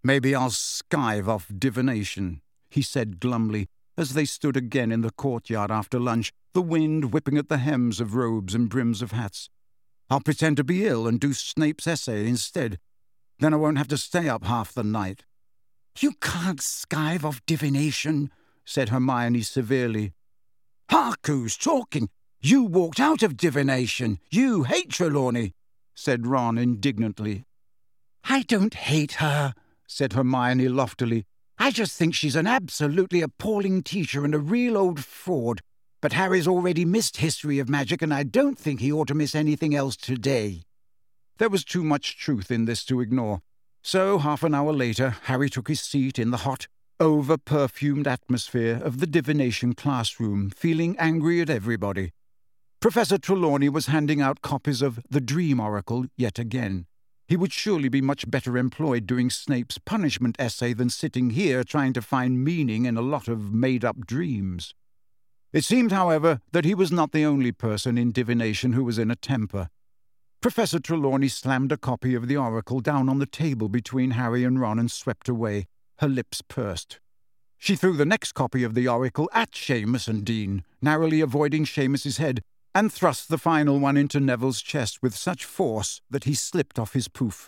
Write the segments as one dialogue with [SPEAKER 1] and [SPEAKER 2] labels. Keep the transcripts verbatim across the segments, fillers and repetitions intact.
[SPEAKER 1] "Maybe I'll skive off divination," he said glumly, as they stood again in the courtyard after lunch, the wind whipping at the hems of robes and brims of hats. "I'll pretend to be ill and do Snape's essay instead. Then I won't have to stay up half the night." "You can't skive off divination," said Hermione severely. "Hark, who's talking? You walked out of divination. You hate Trelawney," said Ron indignantly. "I don't hate her," said Hermione loftily. "I just think she's an absolutely appalling teacher and a real old fraud. But Harry's already missed History of Magic, and I don't think he ought to miss anything else today." There was too much truth in this to ignore. So, half an hour later, Harry took his seat in the hot, over-perfumed atmosphere of the divination classroom, feeling angry at everybody. Professor Trelawney was handing out copies of The Dream Oracle yet again. He would surely be much better employed doing Snape's punishment essay than sitting here trying to find meaning in a lot of made-up dreams. It seemed, however, that he was not the only person in divination who was in a temper. Professor Trelawney slammed a copy of the Oracle down on the table between Harry and Ron and swept away, her lips pursed. She threw the next copy of the Oracle at Seamus and Dean, narrowly avoiding Seamus's head, and thrust the final one into Neville's chest with such force that he slipped off his poof.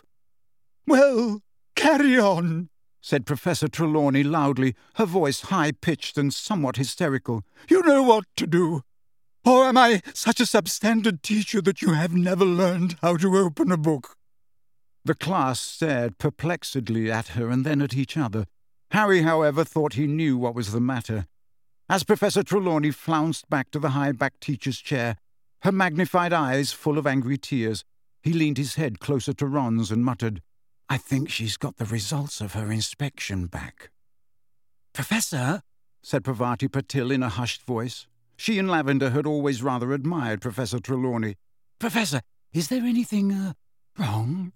[SPEAKER 1] "Well, carry on," said Professor Trelawney loudly, her voice high-pitched and somewhat hysterical. "You know what to do. Or am I such a substandard teacher that you have never learned how to open a book?" The class stared perplexedly at her and then at each other. Harry, however, thought he knew what was the matter. As Professor Trelawney flounced back to the high-backed teacher's chair, her magnified eyes full of angry tears, he leaned his head closer to Ron's and muttered, "I think she's got the results of her inspection back." "Professor," said Parvati Patil in a hushed voice. She and Lavender had always rather admired Professor Trelawney. "Professor, is there anything, uh, wrong?"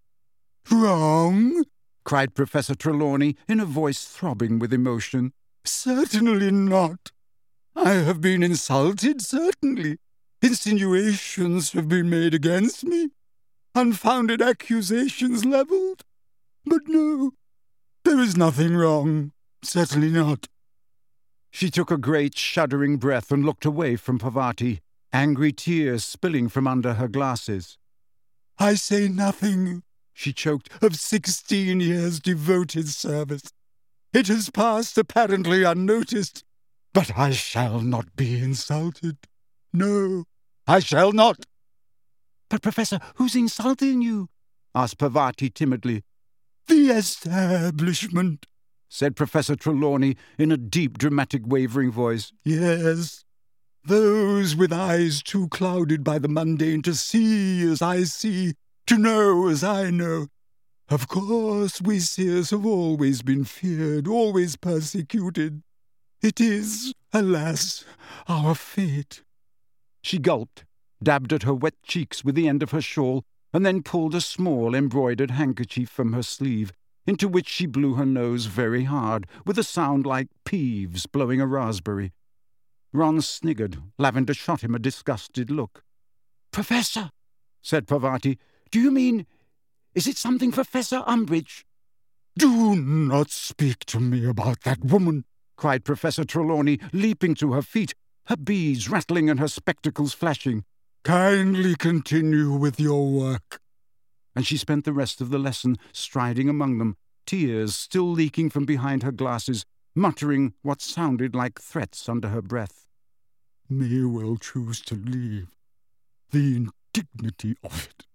[SPEAKER 1] "Wrong?" cried Professor Trelawney in a voice throbbing with emotion. "Certainly not. I have been insulted, certainly. Insinuations have been made against me. Unfounded accusations levelled. But no, there is nothing wrong. Certainly not." She took a great shuddering breath and looked away from Parvati, angry tears spilling from under her glasses. "I say nothing," she choked, "of sixteen years' devoted service. It has passed apparently unnoticed, but I shall not be insulted. No, I shall not." "But, Professor, who's insulting you?" asked Parvati timidly. "The establishment," said Professor Trelawney in a deep, dramatic, wavering voice. "Yes, those with eyes too clouded by the mundane to see as I see, to know as I know. Of course, we seers have always been feared, always persecuted. It is, alas, our fate." She gulped, dabbed at her wet cheeks with the end of her shawl, and then pulled a small embroidered handkerchief from her sleeve, into which she blew her nose very hard, with a sound like Peeves blowing a raspberry. Ron sniggered. Lavender shot him a disgusted look. "Professor," said Parvati, "do you mean... is it something Professor Umbridge?" "Do not speak to me about that woman," cried Professor Trelawney, leaping to her feet, her beads rattling and her spectacles flashing. "Kindly continue with your work." And she spent the rest of the lesson striding among them, tears still leaking from behind her glasses, muttering what sounded like threats under her breath. "May well choose to leave. The indignity of it.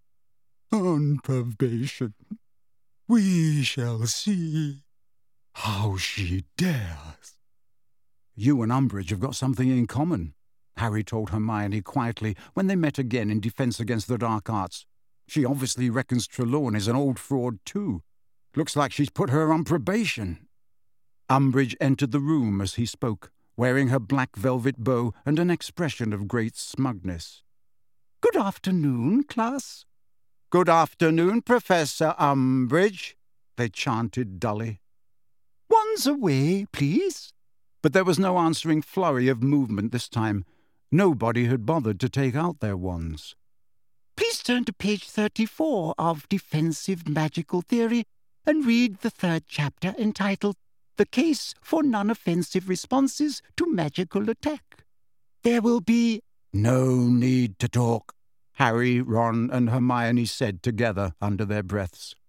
[SPEAKER 1] On probation. We shall see how she dares." "You and Umbridge have got something in common," Harry told Hermione quietly when they met again in Defence Against the Dark Arts. "She obviously reckons Trelawney's an old fraud too. Looks like she's put her on probation." Umbridge entered the room as he spoke, wearing her black velvet bow and an expression of great smugness. "Good afternoon, class." "Good afternoon, Professor Umbridge," they chanted dully. "Wands away, please." But there was no answering flurry of movement this time. Nobody had bothered to take out their wands. "Please turn to page thirty-four of Defensive Magical Theory and read the third chapter entitled The Case for Non-Offensive Responses to Magical Attack. There will be no need to talk, Harry, Ron, and Hermione said together under their breaths.